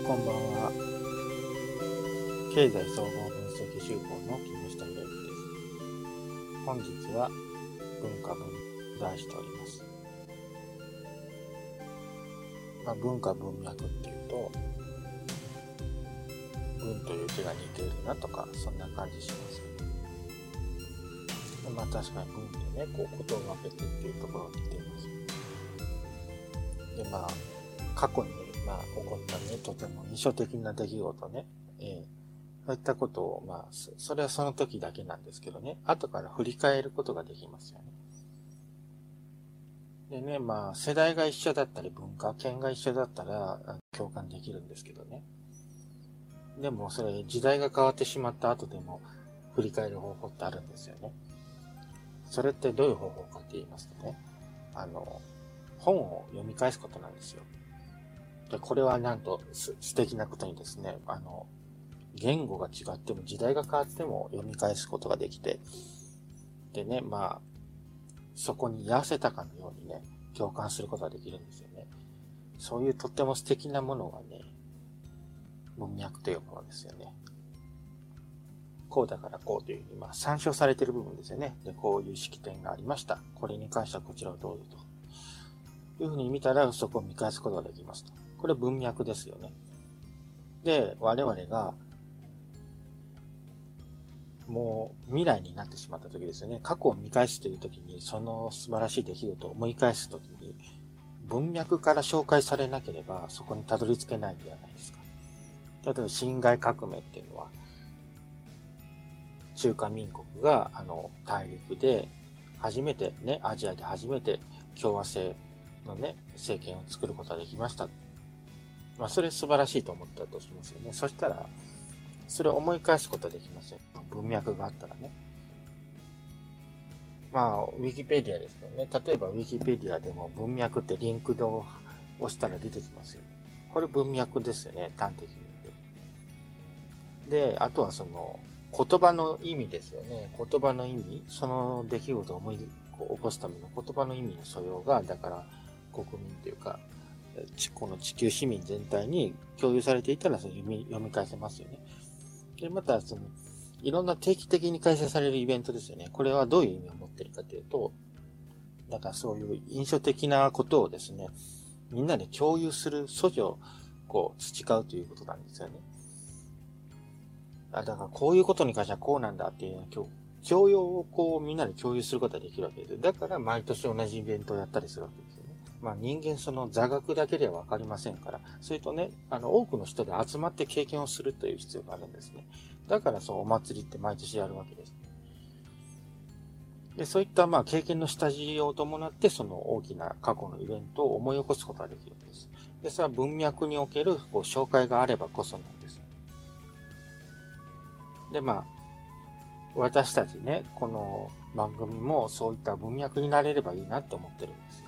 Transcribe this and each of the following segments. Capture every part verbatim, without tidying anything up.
こんばんは。経済総合分析手法の木下裕之です。本日は文化文と題しております。まあ、文化文脈っていうと、文という字が似ているなとか、そんな感じしますよね。まあ確かに文でね、こうことを分けてっていうところに似ています。で、まあ、過去に、まあ、起こったね、とても印象的な出来事ね、えー、そういったことを、まあ、それはその時だけなんですけどね、後から振り返ることができますよね。でね、まあ、世代が一緒だったり、文化圏が一緒だったら、共感できるんですけどね。でも、それ、時代が変わってしまった後でも、振り返る方法ってあるんですよね。それってどういう方法かって言いますとね、あの、本を読み返すことなんですよ。で、これはなんと素敵なことにですね、あの、言語が違っても時代が変わっても読み返すことができて、でね、まあ、そこに居合わせたかのようにね、共感することができるんですよね。そういうとっても素敵なものがね、文脈というものですよね。こうだからこうというふうに、まあ、参照されている部分ですよね。で、こういう式典がありました。これに関してはこちらをどうぞというふうに見たら、そこを見返すことができますと。これ文脈ですよね。で、我々が、もう未来になってしまった時ですよね。過去を見返すという時に、その素晴らしい出来事を思い返す時に、文脈から紹介されなければ、そこにたどり着けないんではないですか。例えば、辛亥革命っていうのは、中華民国が、あの、大陸で、初めてね、アジアで初めて共和制のね、政権を作ることができました。まあ、それ素晴らしいと思ったとしますよね。そしたら、それを思い返すことができますよ。文脈があったらね。まあ、ウィキペディアですけどね。例えばウィキペディアでも文脈ってリンクを押したら出てきますよ。これ文脈ですよね。端的に言って。で、あとはその、言葉の意味ですよね。言葉の意味、その出来事を思い起こすための言葉の意味の素養が、だから国民というか、この地球市民全体に共有されていたらそれ読み、読み返せますよね。で、また、その、いろんな定期的に開催されるイベントですよね。これはどういう意味を持っているかというと、だからそういう印象的なことをですね、みんなで共有する素地を、こう、培うということなんですよね。だからこういうことに関してはこうなんだっていうのを教養をこうみんなで共有することができるわけです。だから毎年同じイベントをやったりするわけですよね。まあ人間その座学だけではわかりませんから、それとね、あの多くの人で集まって経験をするという必要があるんですね。だからそうお祭りって毎年やるわけです。で、そういったまあ経験の下地を伴ってその大きな過去のイベントを思い起こすことができるんです。で、それは文脈におけるこう紹介があればこそなんです。で、まあ、私たちね、この番組もそういった文脈になれればいいなって思ってるんですよ。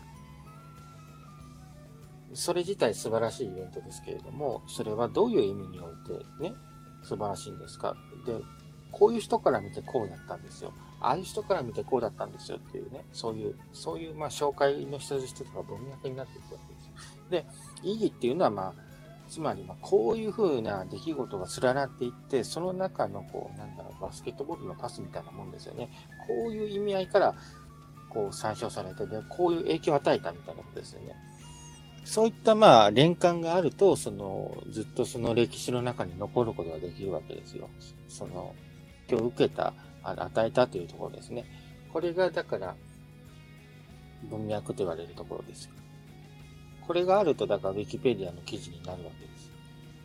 それ自体素晴らしいイベントですけれども、それはどういう意味においてね、素晴らしいんですか。で、こういう人から見てこうだったんですよ。ああいう人から見てこうだったんですよっていうね、そういう、そういうまあ紹介の一つ一つが文脈になっていくわけですよ。で、意義っていうのはまあ、つまりまあこういう風な出来事が連なっていって、その中のこう、なんだろう、バスケットボールのパスみたいなもんですよね。こういう意味合いからこう参照されて、で、こういう影響を与えたみたいなことですよね。そういったまあ連関があると、そのずっとその歴史の中に残ることができるわけですよ。その影響を受けた、与えたというところですね。これがだから文脈と言われるところですよ。これがあるとだから Wikipedia の記事になるわけです。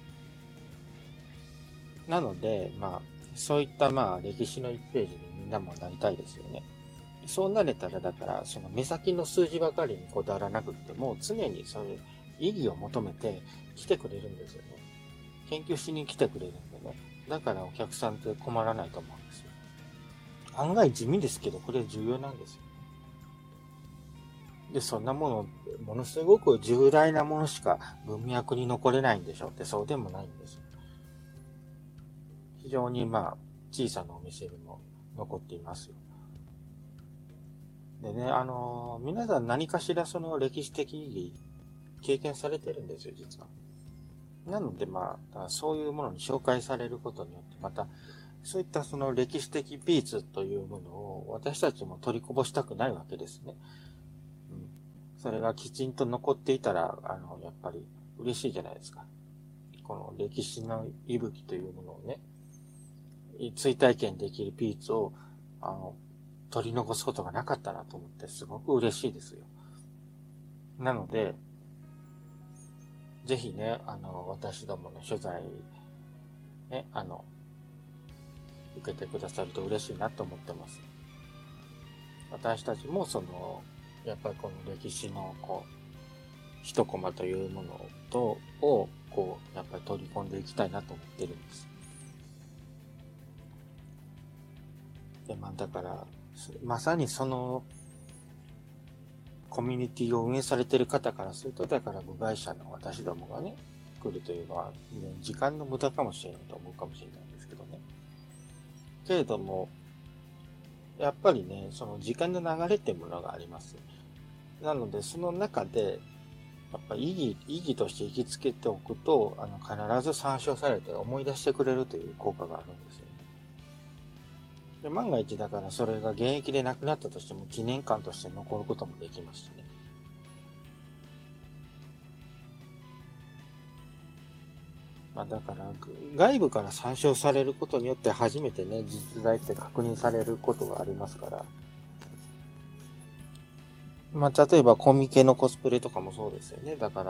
なので、まあ、そういったまあ歴史のいちページにみんなもなりたいですよね。そうなれたら、だから、その目先の数字ばかりにこだわらなくっても、常にそういう意義を求めて来てくれるんですよね。研究しに来てくれるんでね。だからお客さんって困らないと思うんですよ。案外地味ですけど、これ重要なんですよ。で、そんなもの、ものすごく重大なものしか文脈に残れないんでしょうって、そうでもないんですよ。非常にまあ、小さなお店にも残っていますよ。でね、あのー、皆さん何かしらその歴史的意義経験されてるんですよ、実は。 なのでまあ、そういうものに紹介されることによって、また、そういったその歴史的美術というものを私たちも取りこぼしたくないわけですね。うん、それがきちんと残っていたら、あの、やっぱり嬉しいじゃないですか。この歴史の息吹というものをね、追体験できる美術を、あの、取り残すことがなかったなと思ってすごく嬉しいですよ。なので、ぜひね、あの、私どもの取材、ね、あの、受けてくださると嬉しいなと思ってます。私たちもその、やっぱりこの歴史のこう、一コマというものと、を、こう、やっぱり取り込んでいきたいなと思ってるんです。で、まあだから、まさにその、コミュニティを運営されている方からすると、だから部外者の私どもがね、来るというのは、ね、時間の無駄かもしれないと思うかもしれないんですけどね。けれども、やっぱりね、その時間の流れっていうものがあります。なので、その中で、やっぱり意義、意義として行きつけておくと、あの、必ず参照されて思い出してくれるという効果があるんですよね。で、万が一だからそれが現役でなくなったとしても記念館として残ることもできますしね。まあだから、外部から参照されることによって初めてね、実在って確認されることがありますから。まあ例えばコミケのコスプレとかもそうですよね。だから、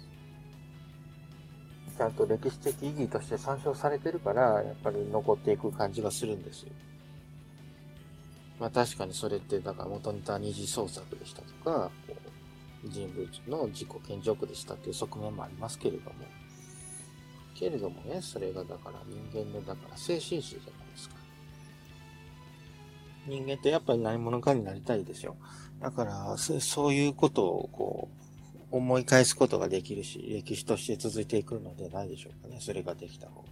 ちゃんと歴史的意義として参照されてるから、やっぱり残っていく感じがするんですよ。まあ確かにそれって、だから元ネタ二次創作でしたとか、こう人物の自己顕示欲でしたっていう側面もありますけれども、けれどもね、それがだから人間の、だから精神史じゃないですか。人間ってやっぱり何者かになりたいですよ。だから、そういうことをこう、思い返すことができるし、歴史として続いていくのではないでしょうかね。それができた方が。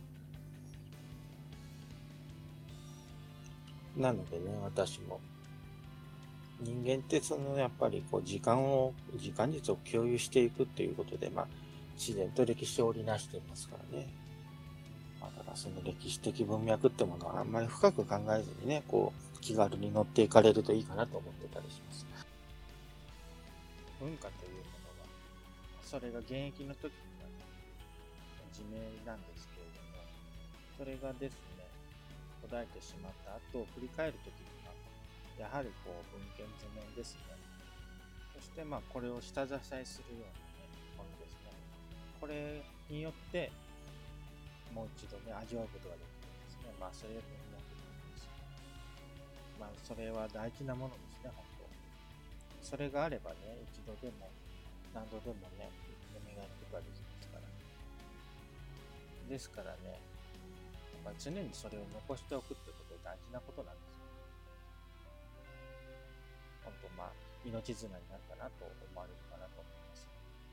なのでね、私も。人間ってそのやっぱりこう時間を、時間軸を共有していくっていうことで、まあ、自然と歴史を織りなしていますからね。まあ、だからその歴史的文脈ってものはあんまり深く考えずにね、こう、気軽に乗っていかれるといいかなと思ってたりします。文化というものは、それが現役の時には自明なんですけれども、それがですね、途絶えてしまった後を振り返る時には、やはりこう文献図面ですね。そしてまあこれを下支えするようなね、ものですね。これによってもう一度ね、味わうことができるんですね。まあそれを文脈です。まあそれは大事なものですね、本当。それがあればね、一度でも何度でもね、蘇ることができますから。ですからね、まあ、常にそれを残しておくってことは大事なことなんですよ。本当まあ、命綱になったなと思われるかなと思います。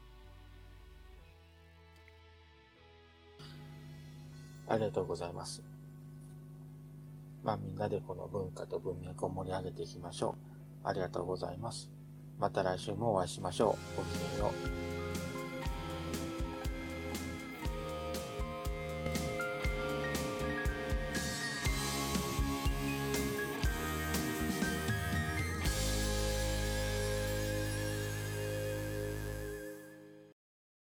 ありがとうございます。まあみんなでこの文化と文脈を盛り上げていきましょう。ありがとうございます。また来週もお会いしましょう。ごきげんよう。